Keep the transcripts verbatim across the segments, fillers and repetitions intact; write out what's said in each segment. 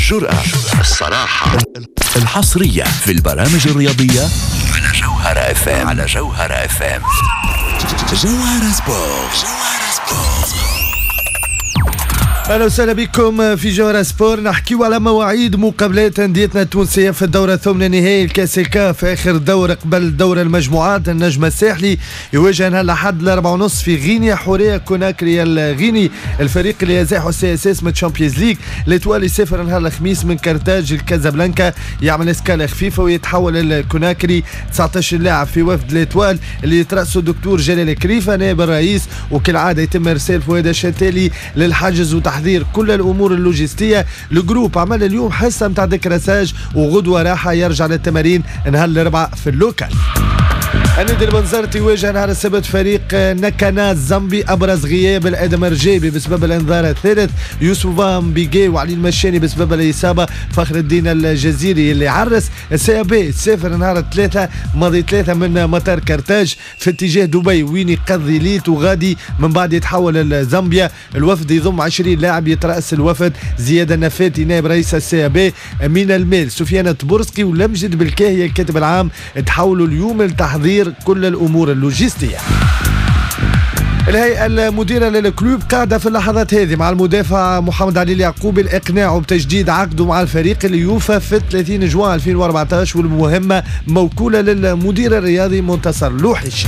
الجرأة، الصراحة، الحصرية في البرامج الرياضية على جوهرة اف ام. على جوهرة اف ام. جوهرة سبورت. جوهرة سبورت. اهلا وسهلا بكم في جوهرة سبور. نحكيو على مواعيد مقابلات انديتنا التونسيه في الدوره الثامنه نهائي الكاس الكاف في اخر دور قبل دور المجموعات. النجم الساحلي يواجه نهار الاحد الاربعة ونص في غينيا حوريه كوناكري الغيني، الفريق اللي يزاحوا السي اس اس من تشامبيونز ليج. الاتوال يسافر نهار الخميس من كارتاج الكازابلانكا، يعمل اسكاله خفيفه ويتحول الكوناكري. تسعطاش لاعب في وفد الاتوال اللي يترأسوا الدكتور جلال كريفه نائب الرئيس، وكالعاده يتم ارسال فؤاد الشتالي للحجز وتحضير كل الامور اللوجستيه. الجروب عمل اليوم حصه نتاع دكراساج وغدوه راحه، يرجع للتمارين نهار الاربعاء في اللوكال. النادي البنزرتي يواجه نهار السبت فريق نكانا الزامبي. ابرز غياب الادم رجيبي بسبب الانذار الثالث، يوسف بيجي وعلي المشاني بسبب الاصابه، فخر الدين الجزيري اللي عرس. السي بي سافر نهار الثلاثاء ماضي ثلاثه من مطار كرتاج في اتجاه دبي وين يقضي ليت وغادي من بعد يتحول لزامبيا. الوفد يضم عشرين لاعب، يترأس الوفد زياد النفاتي نائب رئيس السي بي، امين المال، سفيان تبورسكي ولمجد بالكاهي الكاتب العام. تحولوا اليوم لتحضير كل الامور اللوجستيه. الهيئة المديرة للكلوب قاعدة في اللحظات هذه مع المدافع محمد علي اليعقوبي الإقناع بتجديد عقده مع الفريق اللي يوفى في ثلاثين جوان ألفين وأربعطاش، والمهمة موكولة للمدير الرياضي منتصر لوحش.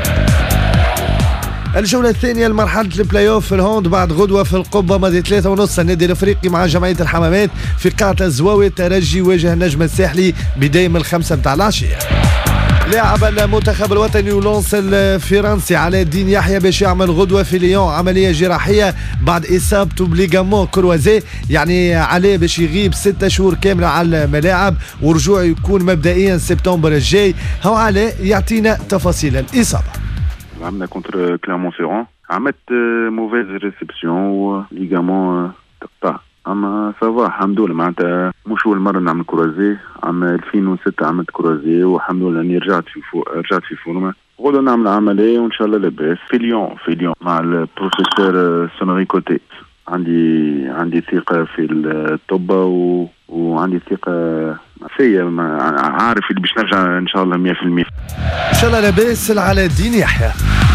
الجولة الثانية لمرحلة البلاي اوف في الهوند بعد غدوة في القبة ماضي ثلاثة ونص. النادي الافريقي مع جمعية الحمامات في قاعة الزواوي. الترجي يواجه النجم الساحلي بداية من الخمسة متاع العشية. لاعب المنتخب الوطني ولونس الفرنسي علاء الدين يحيى باش يعمل غدوه في ليون عمليه جراحيه بعد اصابته بليغامون كروازي، يعني عليه باش يغيب ستة شهور كامله على الملاعب ورجوعه يكون مبدئيا سبتمبر الجاي. هو علاء يعطينا تفاصيل الاصابه. عملنا كونتر كليرمون فيرون، عملت موفيز ريسبسيون ليغامون تقطع، اما سافا الحمد لله. معناتها مش اول مره نعمل كروازي، عام ألفين وستة عملت كروازي والحمد لله اني رجعت في فو... رجعت في فورمه. غدا نعمل عمليه وان شاء الله لاباس في ليون. في ليون مع البروفيسور سونري كوتي. عندي عندي ثقه في الطب و... وعندي ثقه فيا، عارف اللي باش نرجع ان شاء الله مية بالمية ان شاء الله لاباس. علاء الدين يحيى.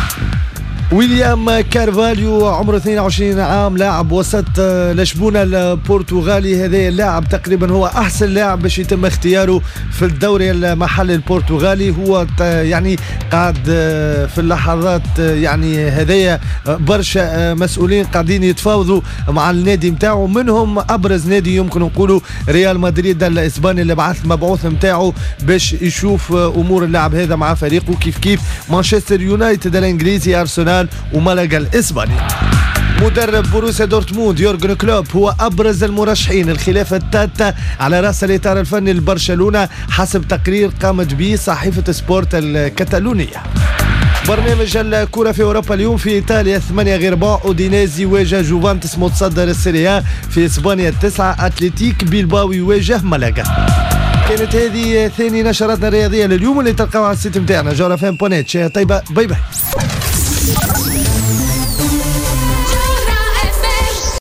ويليام كارفاليو عمره اثنين وعشرين عام، لاعب وسط لشبونة البرتغالي. هذا اللاعب تقريبا هو احسن لاعب باش يتم اختياره في الدوري المحلي البرتغالي. هو يعني قاعد في اللحظات يعني هذيا برشا مسؤولين قاعدين يتفاوضوا مع النادي نتاعو، منهم ابرز نادي يمكن نقولوا ريال مدريد الاسباني اللي بعث المبعوث نتاعو باش يشوف امور اللاعب هذا مع فريقه، كيف كيف مانشستر يونايتد الانجليزي، ارسنال ومالاغا الاسباني. مدرب بروسيا دورتموند يورغن كلوب هو ابرز المرشحين. الخلافه التاتا على راس الاطار الفني لبرشلونه حسب تقرير قامت به صحيفه سبورت الكتالونيه. برنامج الكرة في أوروبا اليوم في إيطاليا ثمانية غير بعض، أودينيزي يواجه جوفانتس متصدر السيريا. في إسبانيا التسعة أتلتيك بيلباو يواجه مالاغا. كانت هذه ثاني نشراتنا الرياضية لليوم اللي تلقاوها على السيت متاعنا جوهرة فام بونيت. طيبة، باي باي.